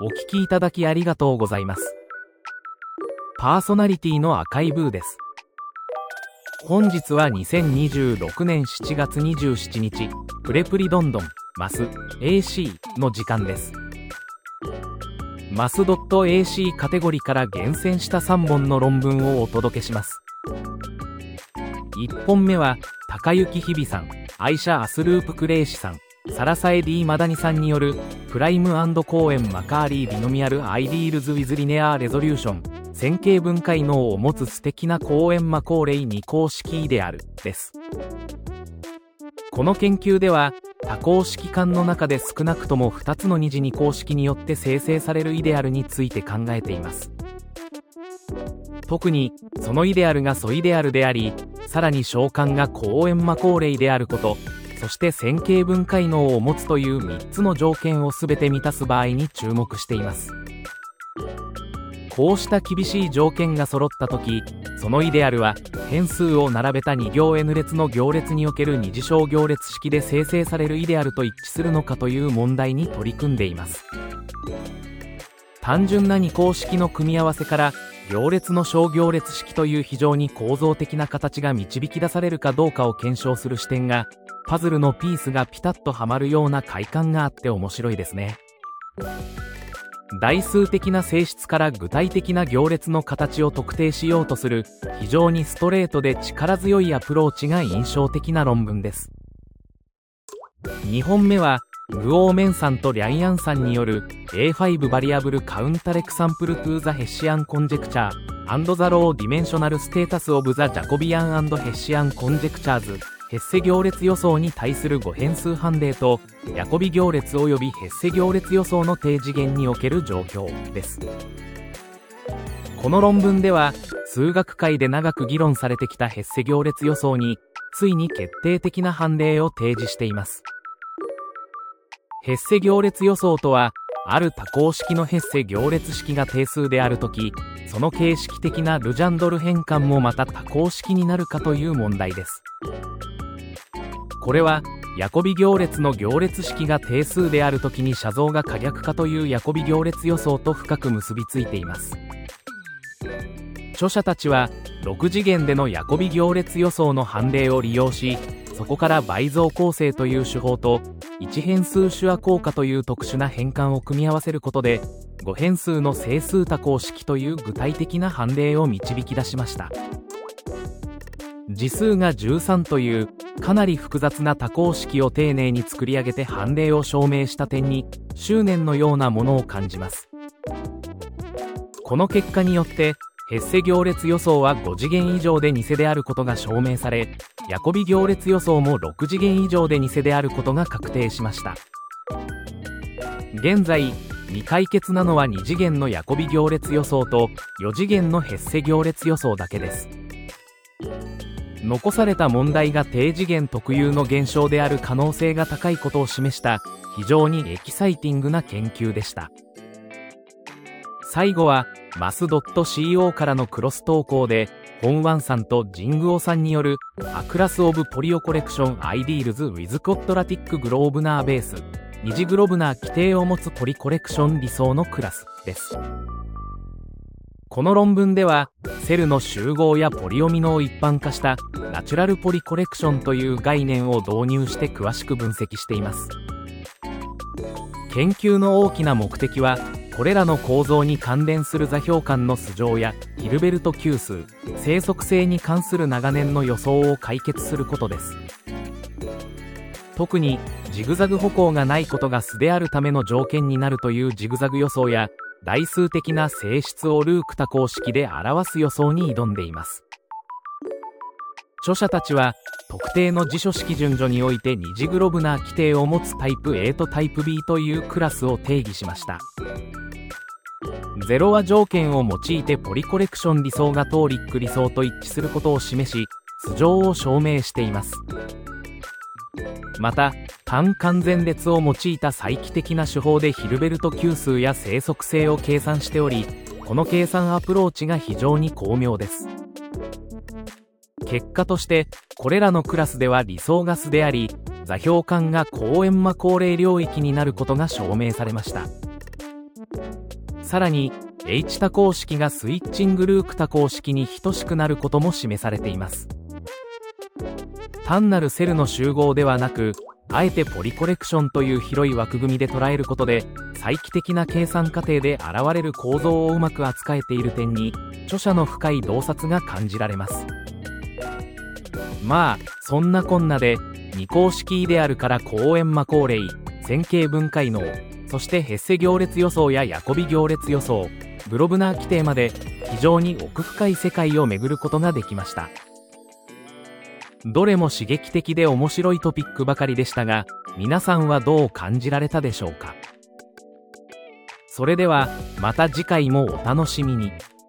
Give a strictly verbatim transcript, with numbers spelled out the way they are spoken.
お聞きいただきありがとうございます。パーソナリティの赤いブーです。本日はにせんにじゅうろくねんしちがつにじゅうしちにち、プレプリどんどんマス エーシー の時間です。マス エーシー カテゴリーから厳選したさんぼんの論文をお届けします。いっぽんめは高幸日比さん、アイシャ・アスループ・クレイシさん、サラサエ・ディ・マダニさんによるプライム&コーエン・マカーリー・ビノミアル・アイディールズ・ウィズ・リネアー・レゾリューション、線形分解能を持つ素敵なコーエン・マコーレイ二項式イデアルです。この研究では多項式間の中で少なくともふたつの二次二項式によって生成されるイデアルについて考えています。特にそのイデアルが素イデアルであり、さらに召喚がコーエン・マコーレイであること、そして線形分解能を持つというみっつの条件をすべて満たす場合に注目しています。こうした厳しい条件が揃ったとき、そのイデアルは変数を並べたに行 N 列の行列における二次小行列式で生成されるイデアルと一致するのかという問題に取り組んでいます。単純な二項式の組み合わせから行列の小行列式という非常に構造的な形が導き出されるかどうかを検証する視点が、パズルのピースがピタッとはまるような快感があって面白いですね。代数的な性質から具体的な行列の形を特定しようとする非常にストレートで力強いアプローチが印象的な論文です。にほんめはグオーメンさんとリャイアンさんによる エーファイブ バリアブルカウンタレクサンプルトゥーザヘッシアンコンジェクチャーアンドザローディメンショナルステータスオブザジャコビアン&ヘッシアンコンジェクチャーズヘッセ行列予想に対する誤変数判例とヤコビ行列及びヘッセ行列予想の低次元における状況です。この論文では数学界で長く議論されてきたヘッセ行列予想についに決定的な判例を提示しています。ヘッセ行列予想とは、ある多項式のヘッセ行列式が定数であるとき、その形式的なルジャンドル変換もまた多項式になるかという問題です。これはヤコビ行列の行列式が定数であるときに写像が可逆化というヤコビ行列予想と深く結びついています。著者たちはろく次元でのヤコビ行列予想の判例を利用し、そこから倍増構成という手法と一変数手話効果という特殊な変換を組み合わせることで誤変数の整数多項式という具体的な判例を導き出しました。次数がじゅうさんというかなり複雑な多項式を丁寧に作り上げて判例を証明した点に執念のようなものを感じます。この結果によってヘッセ行列予想はご次元以上で偽であることが証明され、ヤコビ行列予想もろく次元以上で偽であることが確定しました。現在未解決なのはに次元のヤコビ行列予想とよ次元のヘッセ行列予想だけです。残された問題が低次元特有の現象である可能性が高いことを示した非常にエキサイティングな研究でした。最後はマス ドットシーオー からのクロス投稿でホンワンさんとジングオさんによるアクラスオブポリオコレクションアイディールズ with コットラティックグローブナーベース二次グロブナー規定を持つポリコレクション理想のクラスです。この論文ではセルの集合やポリオミノを一般化したナチュラルポリコレクションという概念を導入して詳しく分析しています。研究の大きな目的はこれらの構造に関連する座標間の素性やヒルベルト級数、生息性に関する長年の予想を解決することです。特にジグザグ歩行がないことが素であるための条件になるというジグザグ予想や代数的な性質をルーク多項式で表す予想に挑んでいます。著者たちは特定の辞書式順序において二次グロブナー規定を持つタイプ エー とタイプ ビー というクラスを定義しました。ゼロは条件を用いてポリコレクション理想がトーリック理想と一致することを示し、素性を証明しています。また単完全列を用いた再帰的な手法でヒルベルト級数や生息性を計算しており、この計算アプローチが非常に巧妙です。結果としてこれらのクラスでは理想が素であり、座標間がコーエンマコーレイ領域になることが証明されました。 さらに H 多項式がスイッチングルーク多項式に等しくなることも示されています。単なるセルの集合ではなく、あえてポリコレクションという広い枠組みで捉えることで、再帰的な計算過程で現れる構造をうまく扱えている点に、著者の深い洞察が感じられます。まあ、そんなこんなで、二項式イデアルからコーエン・マコーレイ、線形分解能、そしてヘッセ行列予想やヤコビ行列予想、グロブナー規定まで、非常に奥深い世界を巡ることができました。どれも刺激的で面白いトピックばかりでしたが、皆さんはどう感じられたでしょうか。それでは、また次回もお楽しみに。